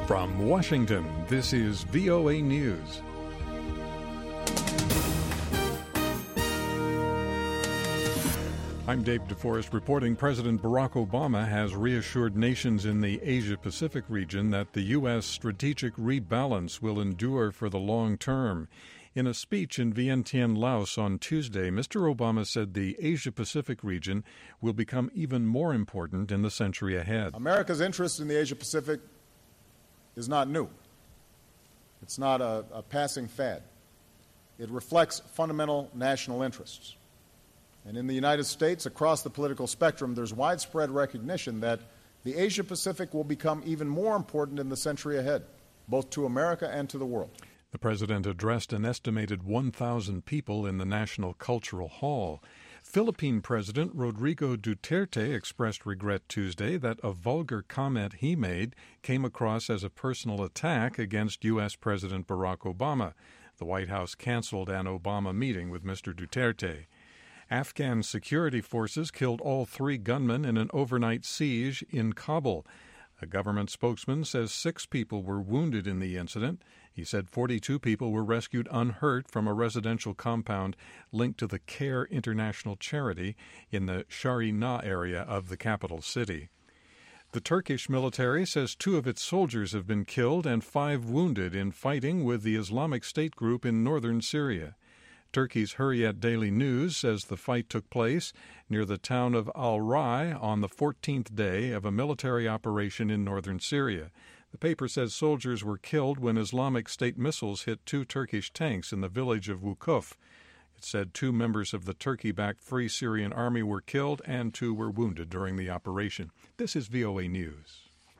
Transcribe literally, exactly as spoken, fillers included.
From Washington, this is V O A News. I'm Dave DeForest reporting President Barack Obama has reassured nations in the Asia-Pacific region that the U S strategic rebalance will endure for the long term. In a speech in Vientiane, Laos on Tuesday, Mister Obama said the Asia-Pacific region will become even more important in the century ahead. America's interest in the Asia-Pacific is not new. It's not a, a passing fad. It reflects fundamental national interests. And in the United States, across the political spectrum, there's widespread recognition that the Asia-Pacific will become even more important in the century ahead, both to America and to the world. The president addressed an estimated one thousand people in the National Cultural Hall. Philippine President Rodrigo Duterte expressed regret Tuesday that a vulgar comment he made came across as a personal attack against U S. President Barack Obama. The White House canceled an Obama meeting with Mister Duterte. Afghan security forces killed all three gunmen in an overnight siege in Kabul. A government spokesman says six people were wounded in the incident. He said forty-two people were rescued unhurt from a residential compound linked to the CARE International charity in the Sharinah area of the capital city. The Turkish military says two of its soldiers have been killed and five wounded in fighting with the Islamic State group in northern Syria. Turkey's Hurriyet Daily News says the fight took place near the town of Al-Rai on the fourteenth day of a military operation in northern Syria. The paper says soldiers were killed when Islamic State missiles hit two Turkish tanks in the village of Wukuf. It said two members of the Turkey-backed Free Syrian Army were killed and two were wounded during the operation. This is V O A News.